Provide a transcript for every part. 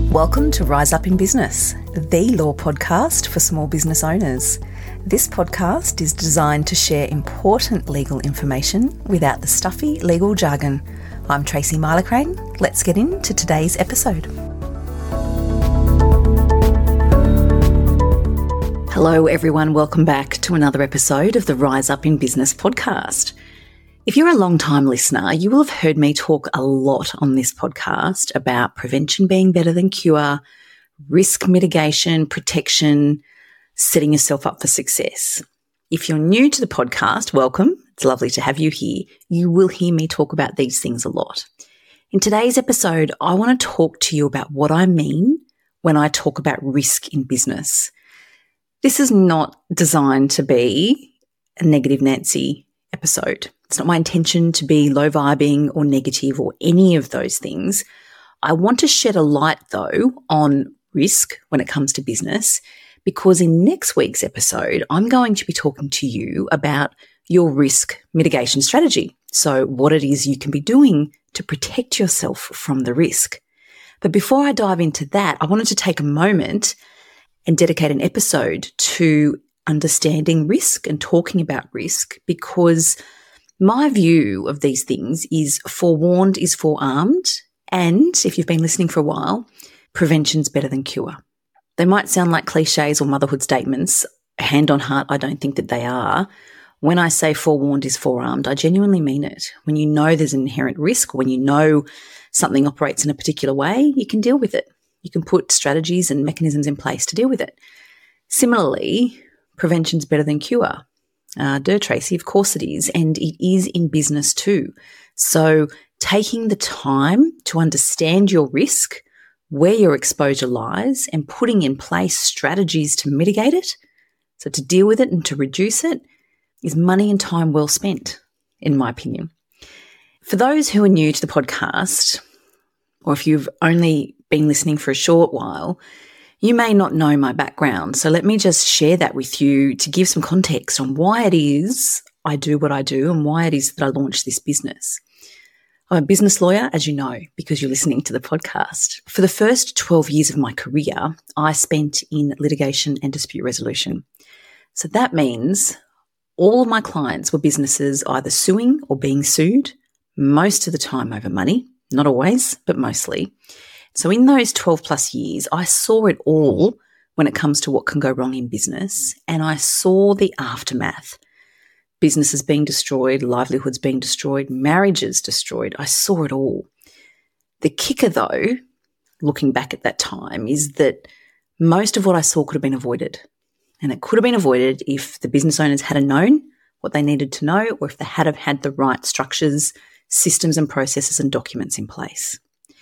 Welcome to Rise Up in Business, the law podcast for small business owners. This podcast is designed to share important legal information without the stuffy legal jargon. I'm Tracy Milacrane. Let's get into today's episode. Hello everyone, welcome back to another episode of the Rise Up in Business podcast. If you're a long-time listener, you will have heard me talk a lot on this podcast about prevention being better than cure, risk mitigation, protection, setting yourself up for success. If you're new to the podcast, welcome. It's lovely to have you here. You will hear me talk about these things a lot. In today's episode, I want to talk to you about what I mean when I talk about risk in business. This is not designed to be a negative Nancy episode. It's not my intention to be low vibing or negative or any of those things. I want to shed a light though on risk when it comes to business, because in next week's episode, I'm going to be talking to you about your risk mitigation strategy. So what it is you can be doing to protect yourself from the risk. But before I dive into that, I wanted to take a moment and dedicate an episode to understanding risk and talking about risk, because my view of these things is forewarned is forearmed. And if you've been listening for a while, prevention's better than cure. They might sound like cliches or motherhood statements. Hand on heart, I don't think that they are. When I say forewarned is forearmed, I genuinely mean it. When you know there's an inherent risk, when you know something operates in a particular way, you can deal with it. You can put strategies and mechanisms in place to deal with it. Similarly, prevention's better than cure. Tracy, of course it is, and it is in business too. So taking the time to understand your risk, where your exposure lies, and putting in place strategies to mitigate it, so to deal with it and to reduce it, is money and time well spent, in my opinion. For those who are new to the podcast, or if you've only been listening for a short while, you may not know my background. So let me just share that with you to give some context on why it is I do what I do and why it is that I launched this business. I'm a business lawyer, as you know, because you're listening to the podcast. For the first 12 years of my career, I spent in litigation and dispute resolution. So that means all of my clients were businesses either suing or being sued, most of the time over money, not always, but mostly. So in those 12 plus years, I saw it all when it comes to what can go wrong in business, and I saw the aftermath. Businesses being destroyed, livelihoods being destroyed, marriages destroyed. I saw it all. The kicker though, looking back at that time, is that most of what I saw could have been avoided. And it could have been avoided if the business owners had known what they needed to know, or if they had have had the right structures, systems and processes and documents in place.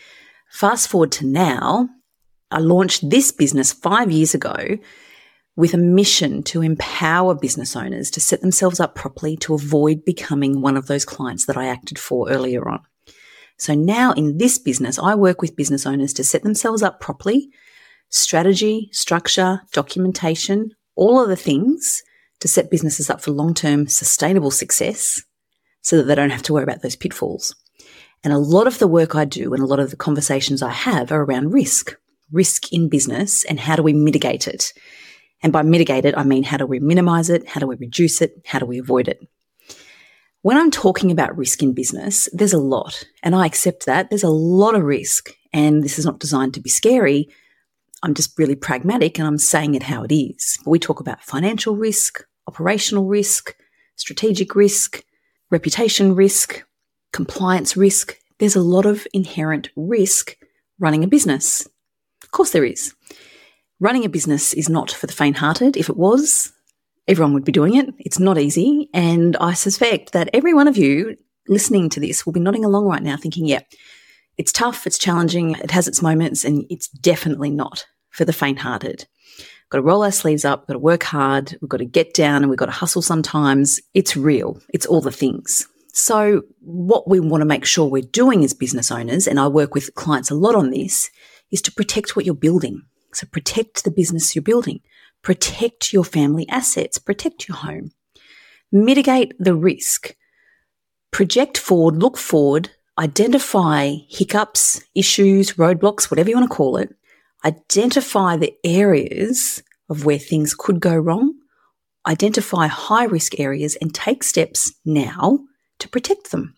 Fast forward to now, I launched this business 5 years ago with a mission to empower business owners to set themselves up properly to avoid becoming one of those clients that I acted for earlier on. So now in this business, I work with business owners to set themselves up properly, strategy, structure, documentation, all of the things to set businesses up for long-term sustainable success so that they don't have to worry about those pitfalls. And a lot of the work I do and a lot of the conversations I have are around risk in business, and how do we mitigate it? And by mitigate it, I mean, how do we minimize it? How do we reduce it? How do we avoid it? When I'm talking about risk in business, there's a lot, and I accept that. There's a lot of risk, and this is not designed to be scary. I'm just really pragmatic, and I'm saying it how it is. We talk about financial risk, operational risk, strategic risk, reputation risk, compliance risk. There's a lot of inherent risk running a business. Of course there is. Running a business is not for the faint-hearted. If it was, everyone would be doing it. It's not easy. And I suspect that every one of you listening to this will be nodding along right now thinking, yeah, it's tough, it's challenging, it has its moments, and it's definitely not for the faint-hearted. We've got to roll our sleeves up, we've got to work hard, we've got to get down, and we've got to hustle sometimes. It's real. It's all the things. So what we want to make sure we're doing as business owners, and I work with clients a lot on this, is to protect what you're building. So protect the business you're building, protect your family assets, protect your home, mitigate the risk, project forward, look forward, identify hiccups, issues, roadblocks, whatever you want to call it, identify the areas of where things could go wrong, identify high-risk areas, and take steps now to protect them.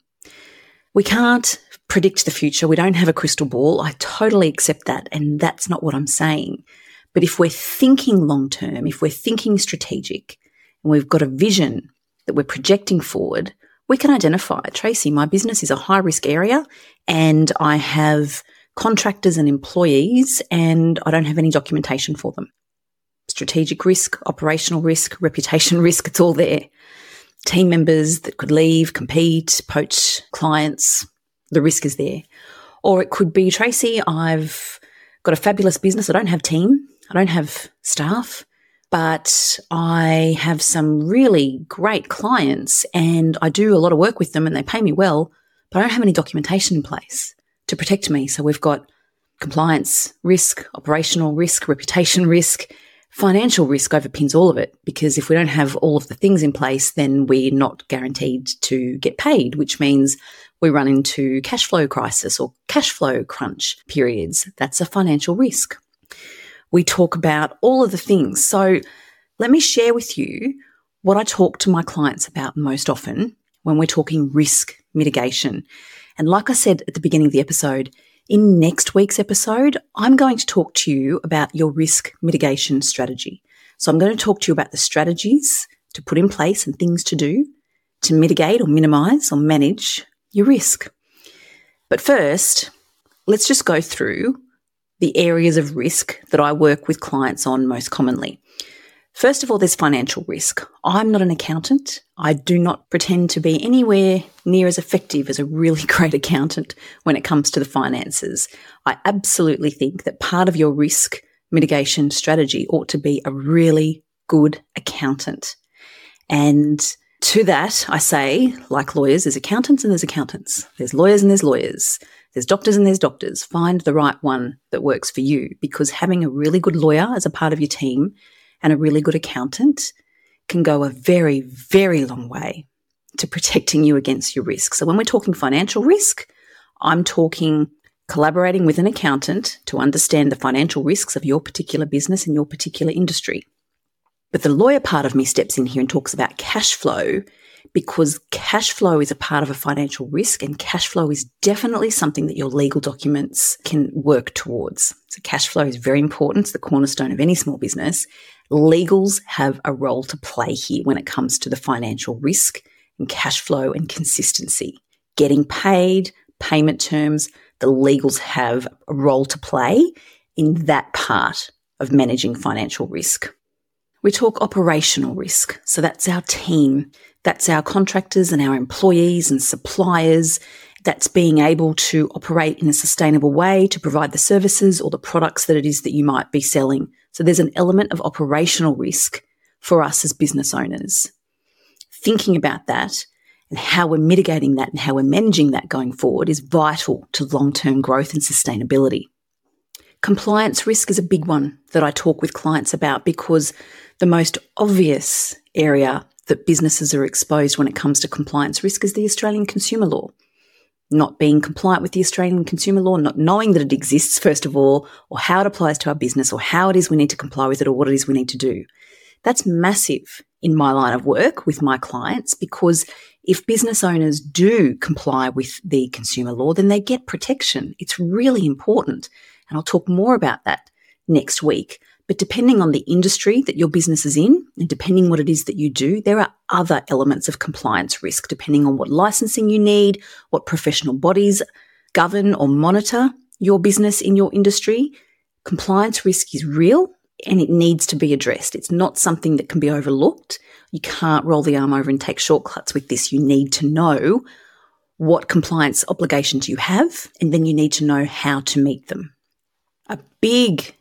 We can't predict the future. We don't have a crystal ball. I totally accept that, and that's not what I'm saying. But if we're thinking long-term, if we're thinking strategic, and we've got a vision that we're projecting forward, we can identify, Tracy, my business is a high-risk area, and I have contractors and employees, and I don't have any documentation for them. Strategic risk, operational risk, reputation risk, it's all there. Team members that could leave, compete, poach clients, the risk is there. Or it could be, Tracy, I've got a fabulous business. I don't have team. I don't have staff, but I have some really great clients and I do a lot of work with them and they pay me well, but I don't have any documentation in place to protect me. So we've got compliance risk, operational risk, reputation risk, financial risk overpins all of it, because if we don't have all of the things in place, then we're not guaranteed to get paid, which means we run into cash flow crisis or cash flow crunch periods. That's a financial risk. We talk about all of the things. So let me share with you what I talk to my clients about most often when we're talking risk mitigation. And like I said at the beginning of the episode, in next week's episode, I'm going to talk to you about your risk mitigation strategy. So I'm going to talk to you about the strategies to put in place and things to do to mitigate or minimize or manage your risk. But first, let's just go through the areas of risk that I work with clients on most commonly. First of all, there's financial risk. I'm not an accountant. I do not pretend to be anywhere near as effective as a really great accountant when it comes to the finances. I absolutely think that part of your risk mitigation strategy ought to be a really good accountant. And to that, I say, like lawyers, there's accountants and there's accountants. There's lawyers and there's lawyers. There's doctors and there's doctors. Find the right one that works for you, because having a really good lawyer as a part of your team and a really good accountant can go a very, very long way to protecting you against your risk. So when we're talking financial risk, I'm talking collaborating with an accountant to understand the financial risks of your particular business and your particular industry. But the lawyer part of me steps in here and talks about cash flow, because cash flow is a part of a financial risk, and cash flow is definitely something that your legal documents can work towards. So cash flow is very important. It's the cornerstone of any small business. Legals have a role to play here when it comes to the financial risk and cash flow and consistency. Getting paid, payment terms, the legals have a role to play in that part of managing financial risk. We talk operational risk. So that's our team. That's our contractors and our employees and suppliers. That's being able to operate in a sustainable way to provide the services or the products that it is that you might be selling. So there's an element of operational risk for us as business owners. Thinking about that and how we're mitigating that and how we're managing that going forward is vital to long-term growth and sustainability. Compliance risk is a big one that I talk with clients about, because the most obvious area that businesses are exposed when it comes to compliance risk is the Australian consumer law. Not being compliant with the Australian consumer law, not knowing that it exists, first of all, or how it applies to our business, or how it is we need to comply with it, or what it is we need to do. That's massive in my line of work with my clients, because if business owners do comply with the consumer law, then they get protection. It's really important. And I'll talk more about that next week. But depending on the industry that your business is in, and depending what it is that you do, there are other elements of compliance risk, depending on what licensing you need, what professional bodies govern or monitor your business in your industry. Compliance risk is real and it needs to be addressed. It's not something that can be overlooked. You can't roll the arm over and take shortcuts with this. You need to know what compliance obligations you have, and then you need to know how to meet them. A big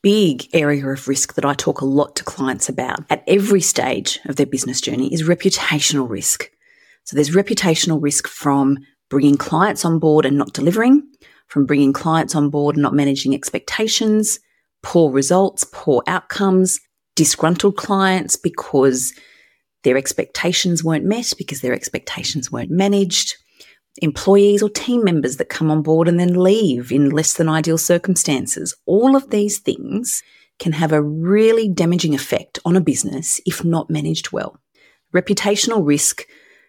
area of risk that I talk a lot to clients about at every stage of their business journey is reputational risk. So there's reputational risk from bringing clients on board and not delivering, from bringing clients on board and not managing expectations, poor results, poor outcomes, disgruntled clients because their expectations weren't met, because their expectations weren't managed. employees or team members that come on board and then leave in less than ideal circumstances. All of these things can have a really damaging effect on a business if not managed well. Reputational risk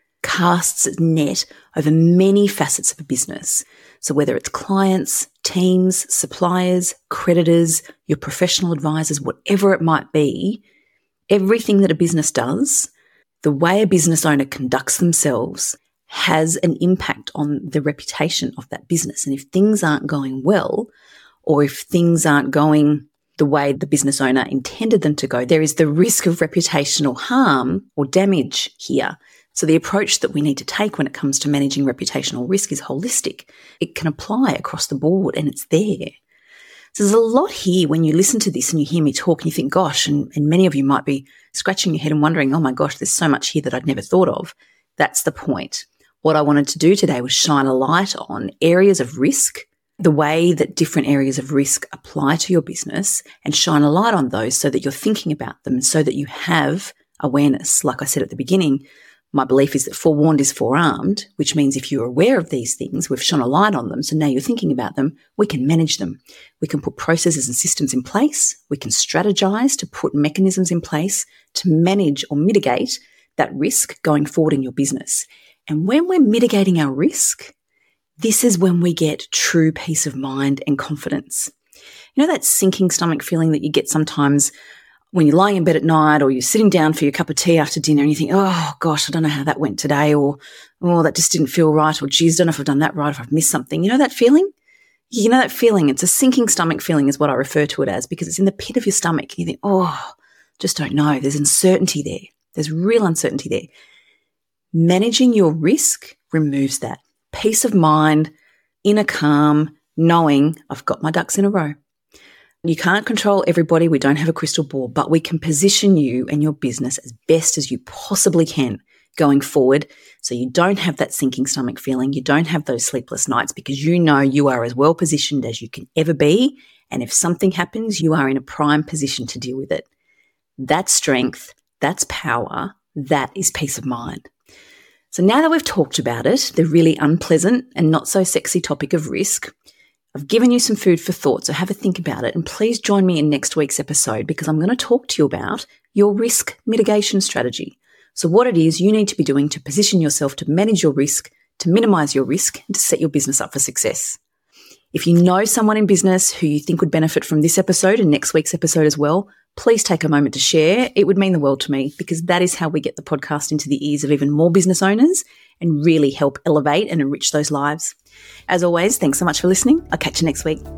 casts its net over many facets of a business. So whether it's clients, teams, suppliers, creditors, your professional advisors, whatever it might be, everything that a business does, the way a business owner conducts themselves has an impact on the reputation of that business. And if things aren't going well, or if things aren't going the way the business owner intended them to go, there is the risk of reputational harm or damage here. So the approach that we need to take when it comes to managing reputational risk is holistic. It can apply across the board and it's there. So there's a lot here when you listen to this and you hear me talk and you think, gosh, and many of you might be scratching your head and wondering, oh my gosh, there's so much here that I'd never thought of. That's the point. What I wanted to do today was shine a light on areas of risk, the way that different areas of risk apply to your business, and shine a light on those so that you're thinking about them, so that you have awareness. Like I said at the beginning, my belief is that forewarned is forearmed, which means if you're aware of these things, we've shone a light on them, so now you're thinking about them, we can manage them. We can put processes and systems in place. We can strategize to put mechanisms in place to manage or mitigate that risk going forward in your business. And when we're mitigating our risk, this is when we get true peace of mind and confidence. You know that sinking stomach feeling that you get sometimes when you're lying in bed at night or you're sitting down for your cup of tea after dinner and you think, oh gosh, I don't know how that went today, or oh, that just didn't feel right, or geez, I don't know if I've done that right, if I've missed something. You know that feeling? You know that feeling? It's a sinking stomach feeling is what I refer to it as, because it's in the pit of your stomach. You think, oh, just don't know. There's uncertainty there. There's real uncertainty there. Managing your risk removes that. Peace of mind, inner calm, knowing I've got my ducks in a row. You can't control everybody. We don't have a crystal ball, but we can position you and your business as best as you possibly can going forward, so you don't have that sinking stomach feeling. You don't have those sleepless nights, because you know you are as well positioned as you can ever be. And if something happens, you are in a prime position to deal with it. That's strength. That's power. That is peace of mind. So now that we've talked about it, the really unpleasant and not so sexy topic of risk, I've given you some food for thought, so have a think about it. And please join me in next week's episode, because I'm going to talk to you about your risk mitigation strategy. So what it is you need to be doing to position yourself to manage your risk, to minimize your risk, and to set your business up for success. If you know someone in business who you think would benefit from this episode and next week's episode as well, please take a moment to share. It would mean the world to me, because that is how we get the podcast into the ears of even more business owners and really help elevate and enrich those lives. As always, thanks so much for listening. I'll catch you next week.